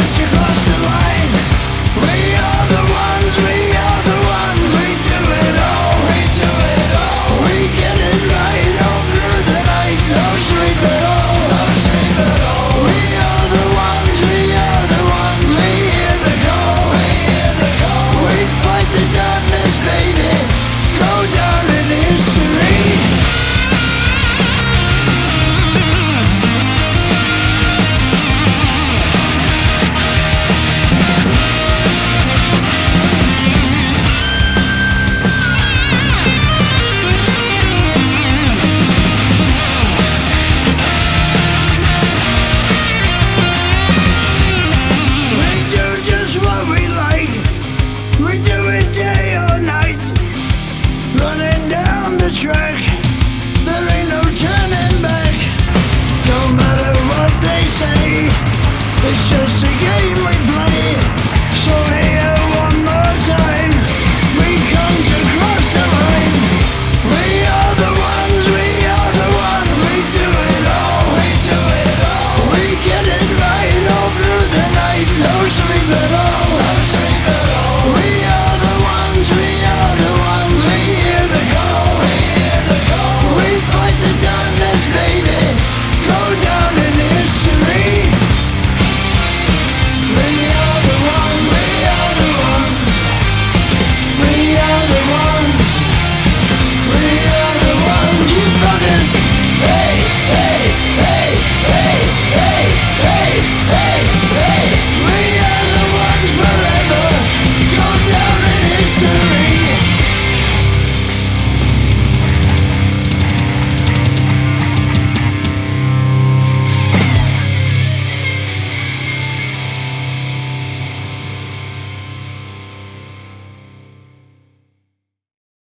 Track, there ain't no turning back. Don't matter what they say, it's just a game we play. So here one more time, we come to cross the line. We are the ones, we are the ones. We do it all, we do it all. We get it right all through the night, no sleep at all.